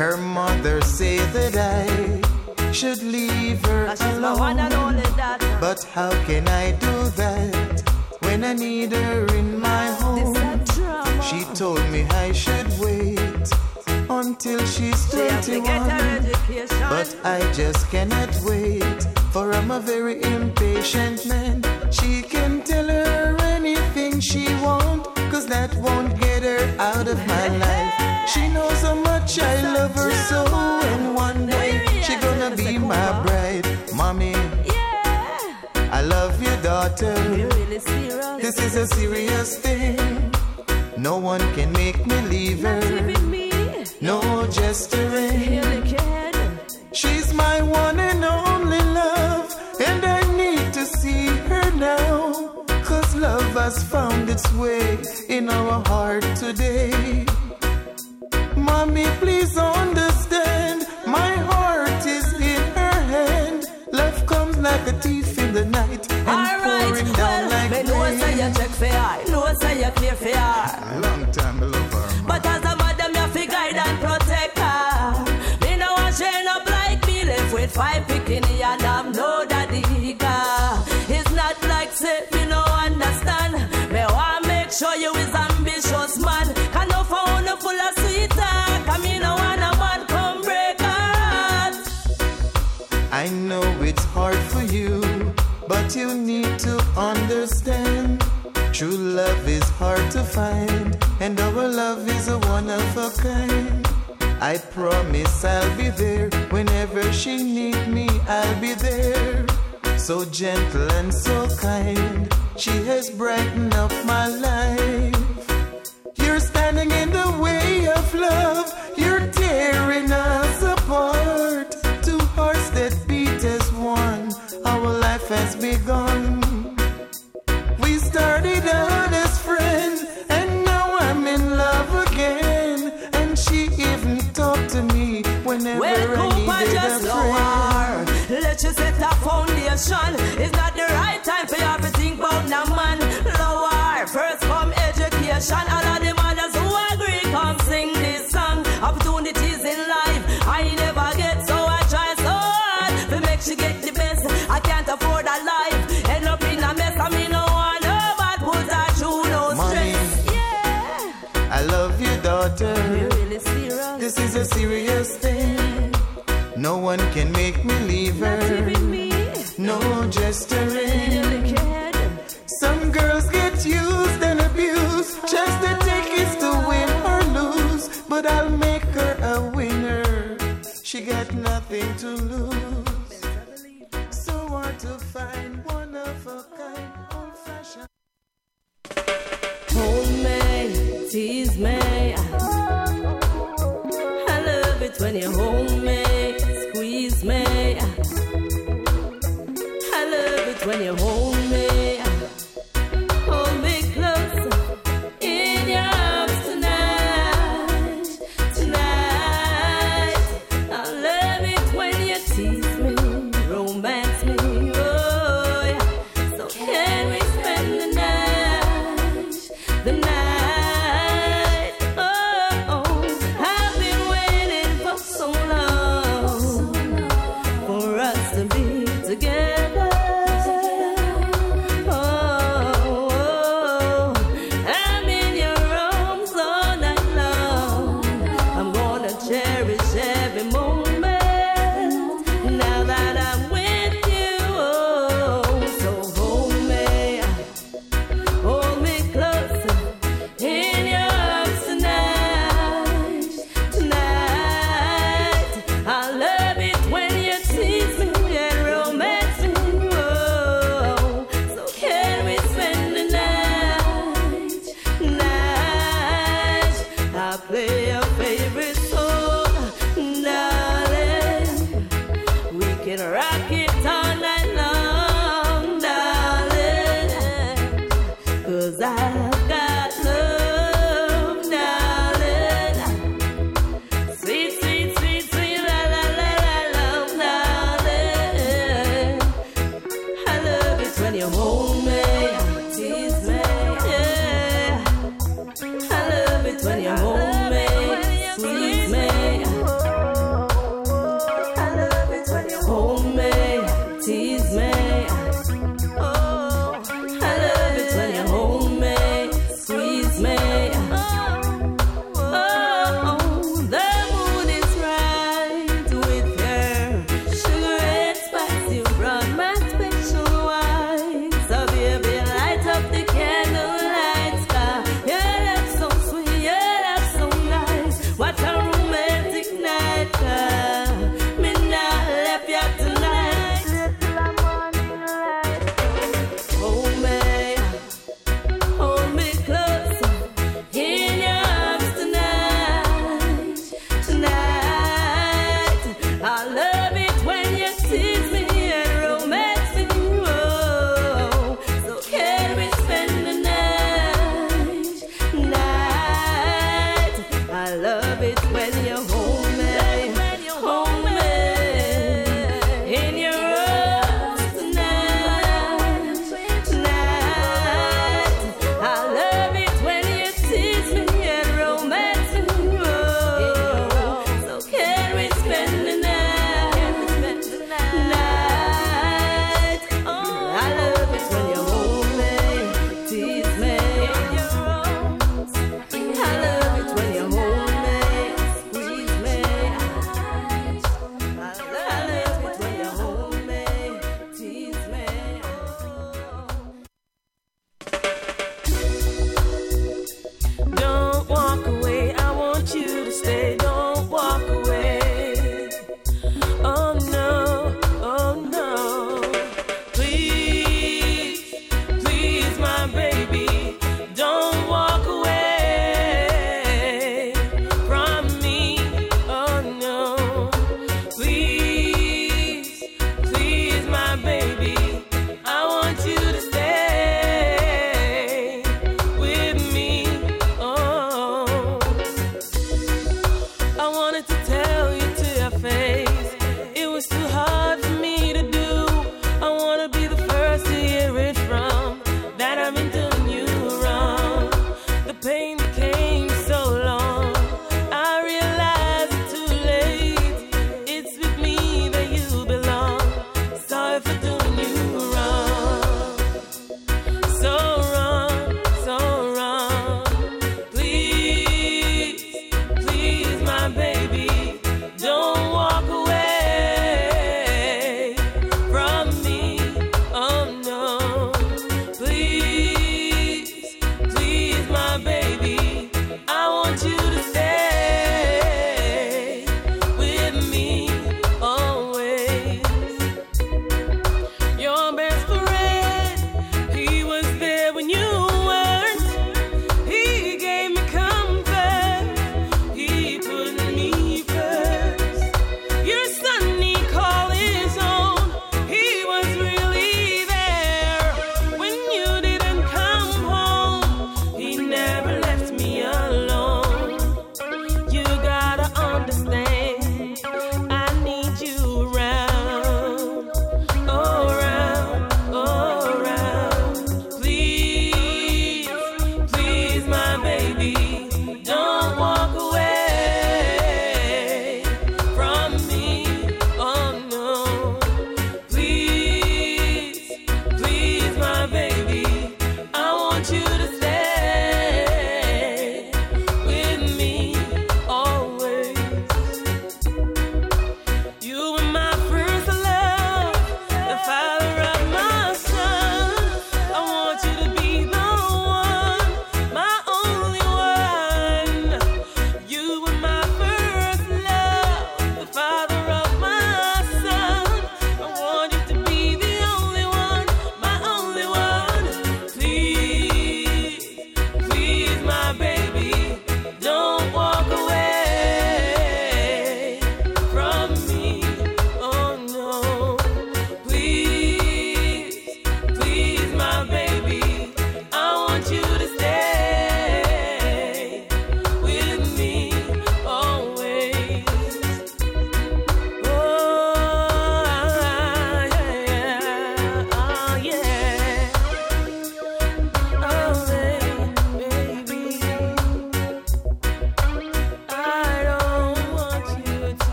Her mother said that I should leave her alone. But how can I do that when I need her in my home? She told me I should wait until she's 21. But I just cannot wait, for I'm a very impatient man. She can tell her anything she wants, 'cause that won't get her out of my life. She knows how much I love her so, and one day she gonna be my bride. Mommy, I love your daughter. This is a serious thing. No one can make me leave her. No gesturing. She's my one and only love, and I need to see her now, 'cause love has found its way in our heart today. Mommy, please understand, my heart is in her hand. Love comes like a thief in the night, and pouring down like rain. No say you check for her, no say you care for her. A long time I love her, but as a mother, me have to guide and protect her. Me no want she end up like me, left with 5 bikini and I'm no daddy. It's not like say me no understand. Me want make sure you is ambitious man. Can no phone full of sweet talk. I mean no want a man come break heart. I know it's hard for you, but you need to understand. True love is hard to find, and our love is a one of a kind. I promise I'll be there whenever she need me. I'll be there, so gentle and so kind. She has brightened up my life. You're standing in the way of love. You're tearing us apart. Two hearts that beat as one. Our life has begun. We started out as friends, and now I'm in love again. And she even talked to me whenever I needed a friend. Let you set a foundation. It's not the right time for you to think about no man. Lower, first come education. All of the mothers who agree come sing this song. Opportunities in life I never get, so I try so hard to make she get the best. I can't afford a life, end up in a mess. I mean no one know but put her through no stress. Yeah, I love your daughter. You're really serious. This is a serious thing. No one can make me leave her. No gesturing. Some girls get used and abused, just to take it to win or lose. But I'll make her a winner. She got nothing to lose. So hard to find one of a kind, old fashioned. Hold me, tease me. I love it when you hold me, squeeze me. I love it when you hold me. Hold me close in your arms tonight, tonight. I love it when you tease me, romance me, oh yeah. So can we spend the night, the night? Oh, oh. I've been waiting for so long for us to be together.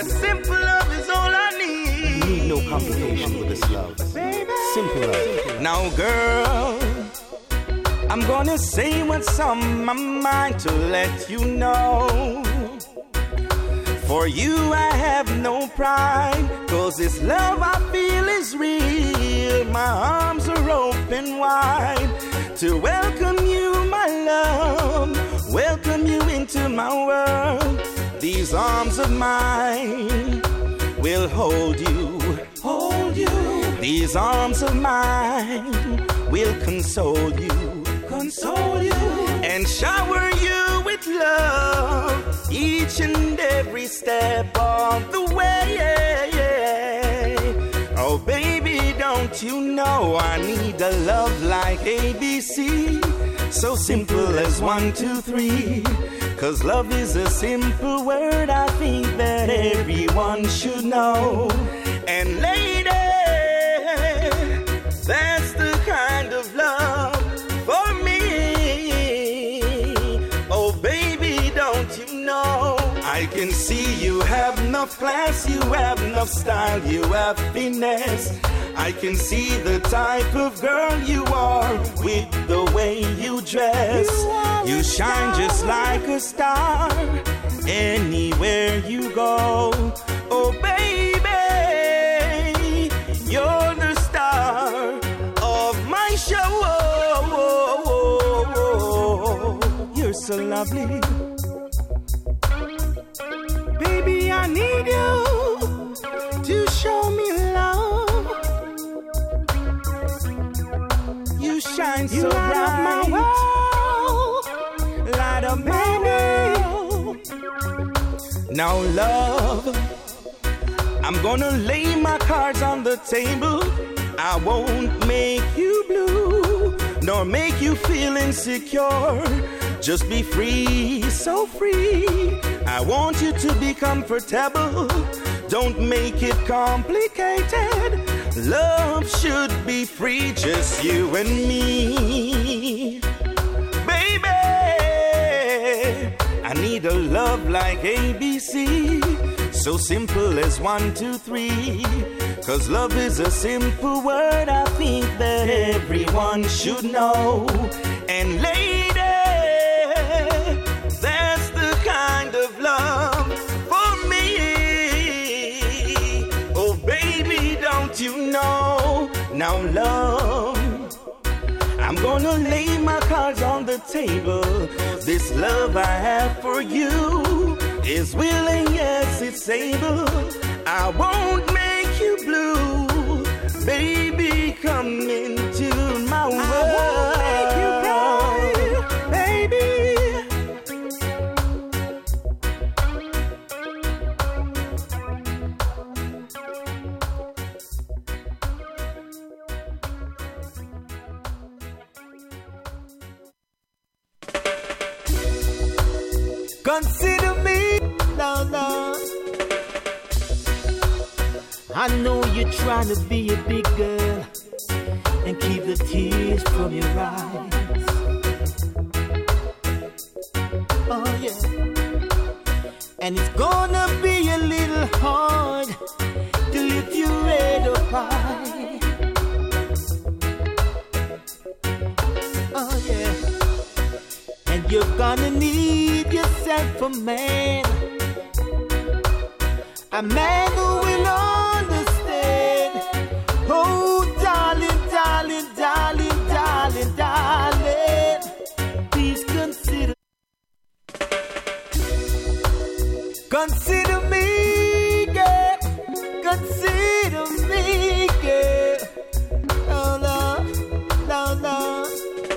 simple love is all I need. Need no complication with this love. Baby. Simple love. Now, girl, I'm gonna say what's on my mind to let you know. For you I have no pride, 'cause this love I feel is real. My arms are open wide to welcome you, my love. Welcome you into my world. These arms of mine will hold you, hold you. These arms of mine will console you, console you, and shower you with love each and every step of the way. Oh baby, don't you know I need a love like ABC? So simple as 1, 2, 3. 'Cause love is a simple word I think that everyone should know. And lady, that's the kind of love for me. Oh baby, don't you know I can see you have enough class, you have enough style, you have finesse. I can see the type of girl you are with the way you dress. You shine just like a star anywhere you go. Oh baby, you're the star of my show. You're so lovely. Baby, I need you to show me love. You shine so bright, my world, light up my world. Now love, I'm gonna lay my cards on the table. I won't make you blue, nor make you feel insecure. Just be free, so free. I want you to be comfortable. Don't make it complicated. Love should be free, just you and me. Baby, I need a love like ABC. So simple as 1, 2, 3. 'Cause love is a simple word I think that everyone should know. And lady, that's the kind of love for me. Oh baby, don't you know? Now love, I'm gonna lay my cards on the table. This love I have for you is willing, yes, it's able. I won't make you blue. Baby, come into my world. I won't make you cry, baby. Consider me, no, no. I know you're trying to be a big girl and keep the tears from your eyes. Oh yeah. And it's gonna be a little hard to lift your head up high. Oh yeah. And you're gonna need yourself a man. A man who will understand. Oh, darling, darling, darling, darling, darling. Please consider. Consider me, girl. Consider me, girl. Oh, Lord, Lord, Lord.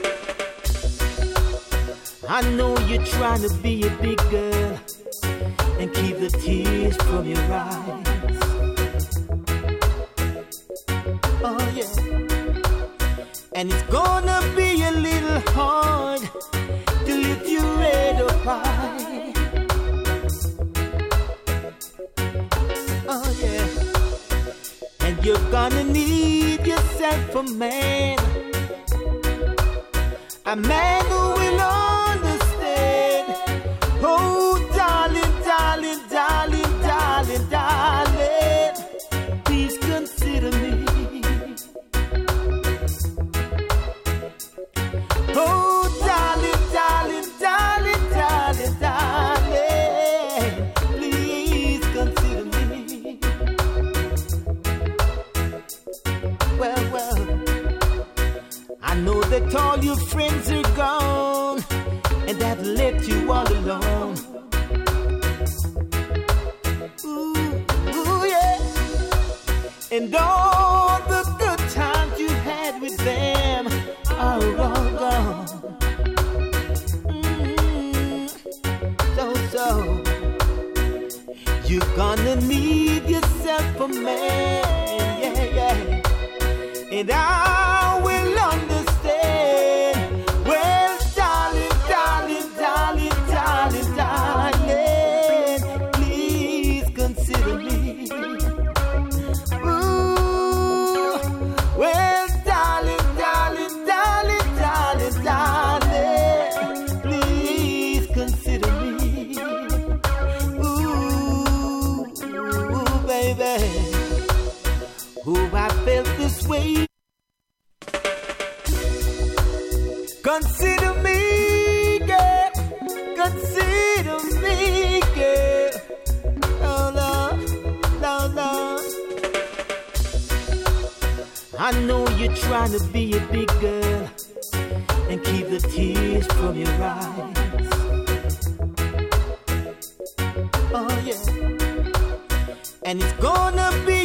I know you're trying to be a big girl and keep the tears from your eyes. Oh yeah. And it's gonna be a little hard to lift your head up high. Oh yeah. And you're gonna need yourself a man. A man who will understand. Oh, darling, darling, darling, darling, darling. that all your friends are gone and have left you all alone. Ooh, yeah. And all the good times you had with them are all gone. So you're gonna need yourself a man, yeah. And I will understand. Well, darling, please consider me. Ooh, well, darling, please consider me. Ooh, baby, ooh, I felt this way. Consider me, girl. Consider me, girl. Oh, no. I know you're trying to be a big girl and keep the tears from your eyes. Oh, yeah. And it's gonna be